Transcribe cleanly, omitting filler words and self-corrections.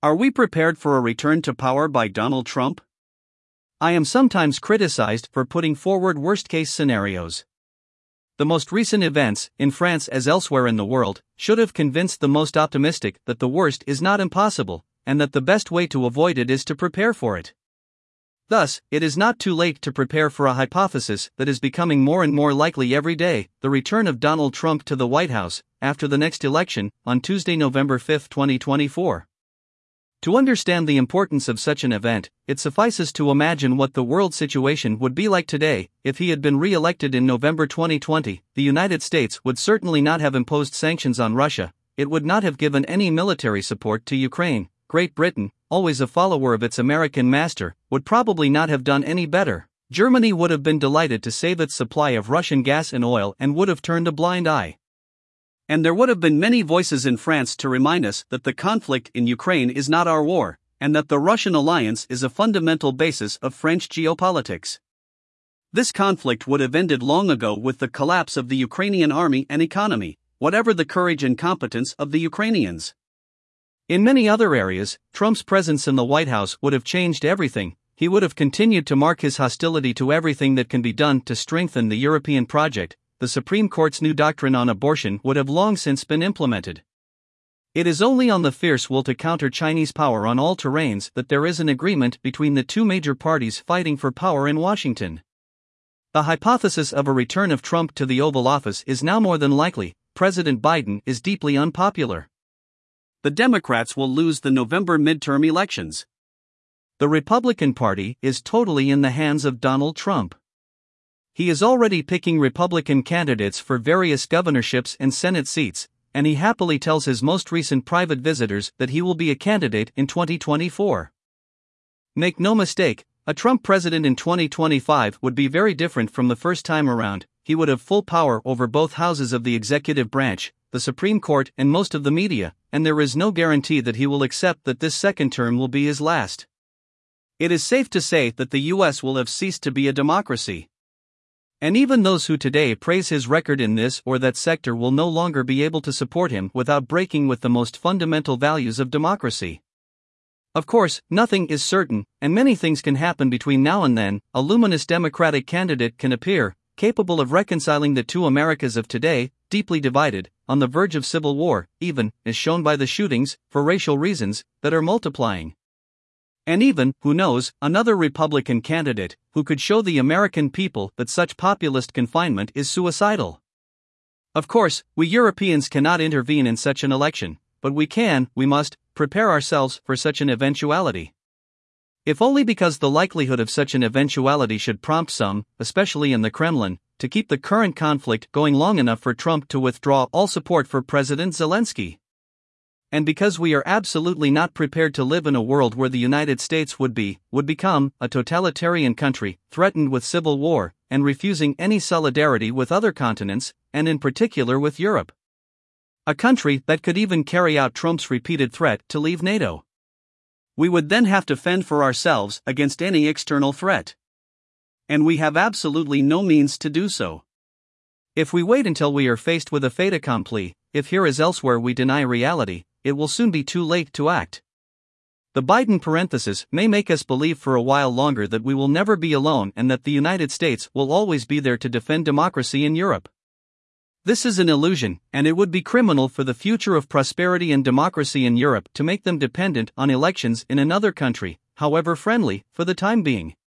Are we prepared for a return to power by Donald Trump? I am sometimes criticized for putting forward worst-case scenarios. The most recent events, in France as elsewhere in the world, should have convinced the most optimistic that the worst is not impossible, and that the best way to avoid it is to prepare for it. Thus, it is not too late to prepare for a hypothesis that is becoming more and more likely every day: the return of Donald Trump to the White House, after the next election, on Tuesday, November 5, 2024. To understand the importance of such an event, it suffices to imagine what the world situation would be like today. If he had been re-elected in November 2020, the United States would certainly not have imposed sanctions on Russia, it would not have given any military support to Ukraine. Great Britain, always a follower of its American master, would probably not have done any better. Germany would have been delighted to save its supply of Russian gas and oil and would have turned a blind eye. And there would have been many voices in France to remind us that the conflict in Ukraine is not our war, and that the Russian alliance is a fundamental basis of French geopolitics. This conflict would have ended long ago with the collapse of the Ukrainian army and economy, whatever the courage and competence of the Ukrainians. In many other areas, Trump's presence in the White House would have changed everything. He would have continued to mark his hostility to everything that can be done to strengthen the European project. The Supreme Court's new doctrine on abortion would have long since been implemented. It is only on the fierce will to counter Chinese power on all terrains that there is an agreement between the two major parties fighting for power in Washington. The hypothesis of a return of Trump to the Oval Office is now more than likely. President Biden is deeply unpopular. The Democrats will lose the November midterm elections. The Republican Party is totally in the hands of Donald Trump. He is already picking Republican candidates for various governorships and Senate seats, and he happily tells his most recent private visitors that he will be a candidate in 2024. Make no mistake, a Trump president in 2025 would be very different from the first time around. He would have full power over both houses of the executive branch, the Supreme Court, and most of the media, and there is no guarantee that he will accept that this second term will be his last. It is safe to say that the U.S. will have ceased to be a democracy. And even those who today praise his record in this or that sector will no longer be able to support him without breaking with the most fundamental values of democracy. Of course, nothing is certain, and many things can happen between now and then. A luminous Democratic candidate can appear, capable of reconciling the two Americas of today, deeply divided, on the verge of civil war, even, as shown by the shootings, for racial reasons, that are multiplying. And even, who knows, another Republican candidate, who could show the American people that such populist confinement is suicidal. Of course, we Europeans cannot intervene in such an election, but we must, prepare ourselves for such an eventuality. If only because the likelihood of such an eventuality should prompt some, especially in the Kremlin, to keep the current conflict going long enough for Trump to withdraw all support for President Zelensky. And because we are absolutely not prepared to live in a world where the United States would become, a totalitarian country, threatened with civil war, and refusing any solidarity with other continents, and in particular with Europe. A country that could even carry out Trump's repeated threat to leave NATO. We would then have to fend for ourselves against any external threat. And we have absolutely no means to do so. If we wait until we are faced with a fait accompli, if here as elsewhere we deny reality, it will soon be too late to act. The Biden parenthesis may make us believe for a while longer that we will never be alone and that the United States will always be there to defend democracy in Europe. This is an illusion, and it would be criminal for the future of prosperity and democracy in Europe to make them dependent on elections in another country, however friendly, for the time being.